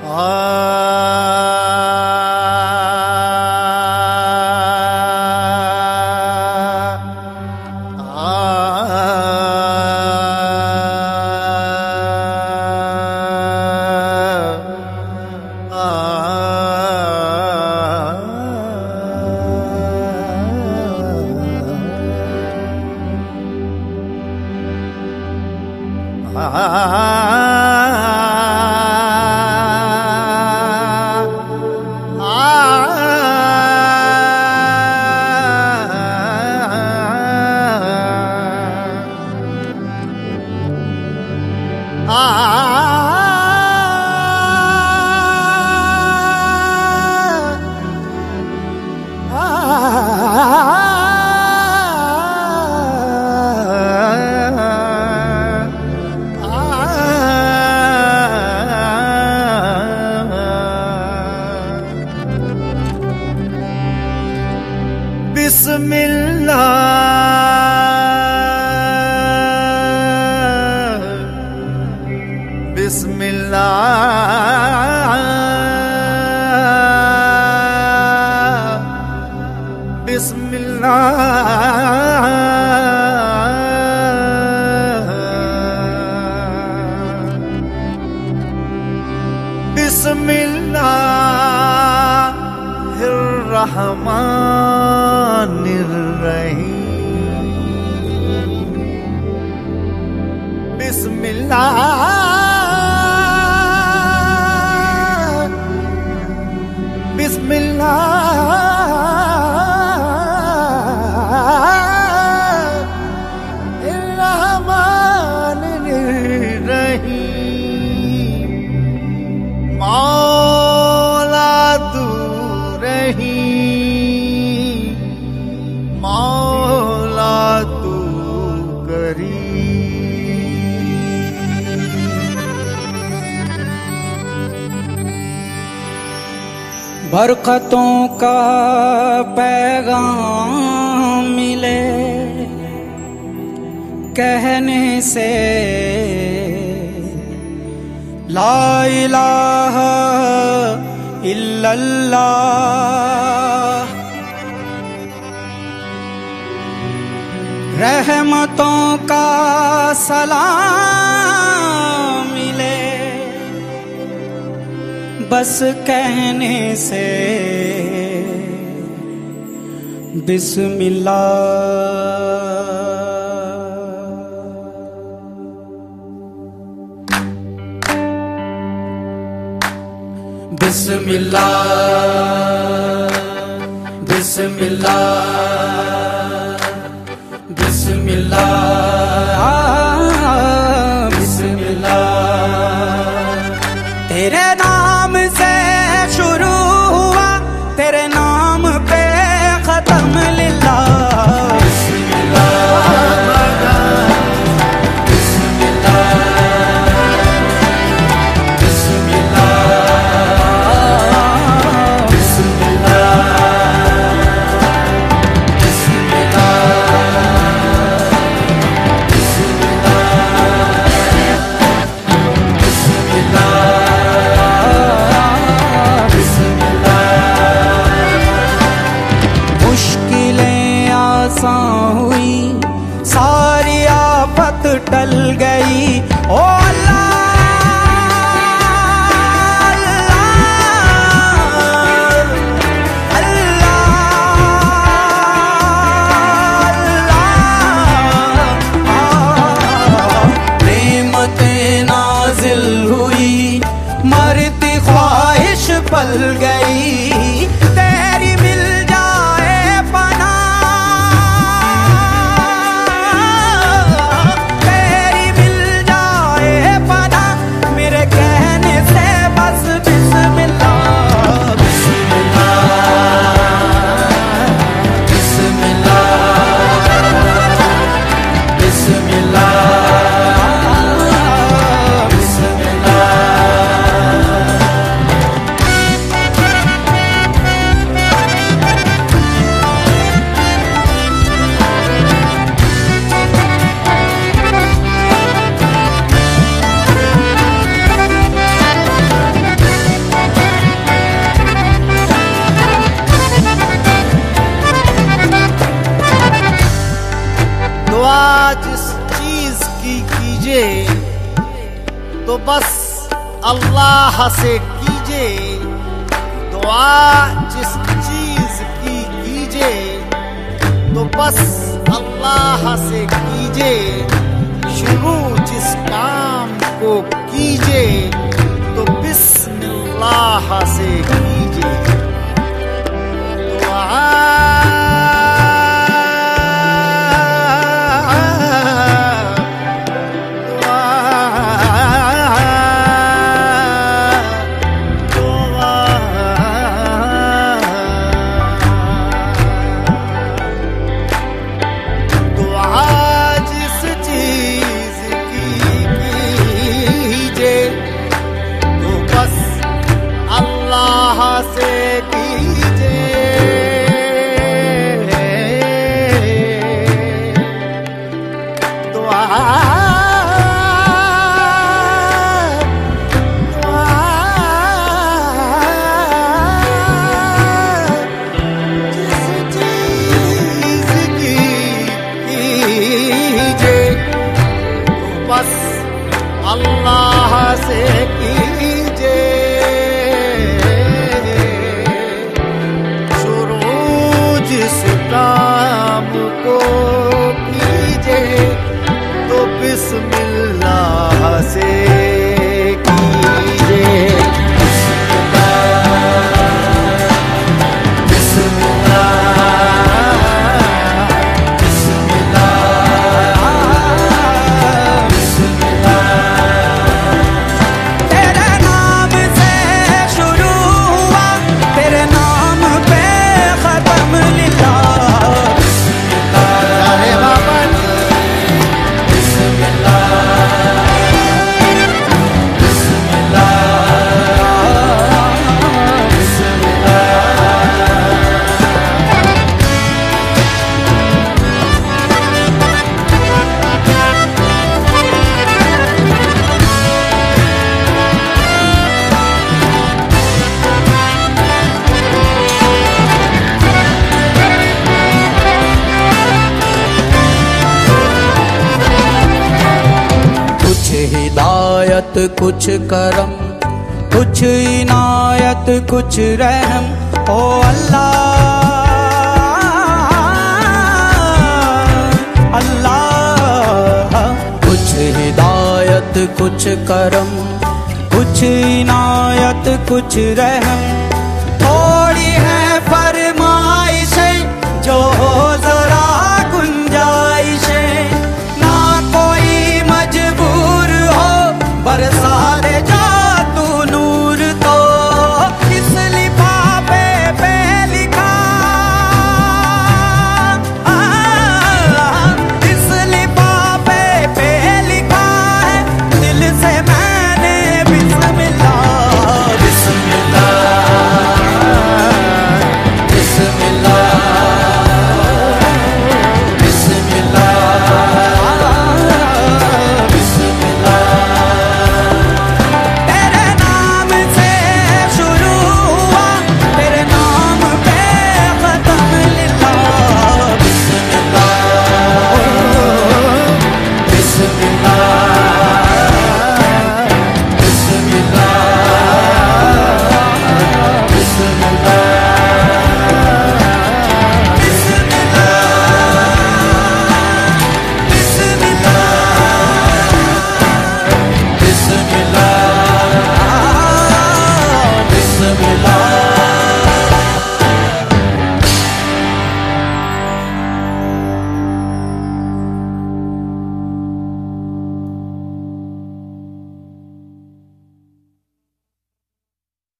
बरकतों का पैगाम मिले कहने से, ला इलाहा इल्लल्लाह। रहमतों का सलाम मिले बस कहने से, बिस्मिल्लाह। बिस्मिल्लाह बिस्मिल्लाह बिस्मिल्लाह बिस्मिल्लाह। तेरे नाम से शुरू हुआ, तेरे नाम पे खत्म लिल्लाह। टल गई ओ अल्लाह अल्लाह। नेमतें नाजिल हुई, मरती ख्वाहिश पल गई, तेरी मिल जाए पनाह। तो बस अल्लाह से कीजिए दुआ, जिस चीज की कीजिए तो बस अल्लाह से कीजिए, शुरू जिस काम को कीजिए तो बिस्मिल्लाह से कीजिए। दुआ अल्लाह से कीजिए, शुरू जिस काम को कीजिए तो बिस्मिल्लाह से कीजिए। हिदायत कुछ करम, कुछ इनायत कुछ रहम, ओ अल्लाह अल्लाह। कुछ हिदायत कुछ करम, कुछ इनायत कुछ रहम, थोड़ी है फरमाइशें जो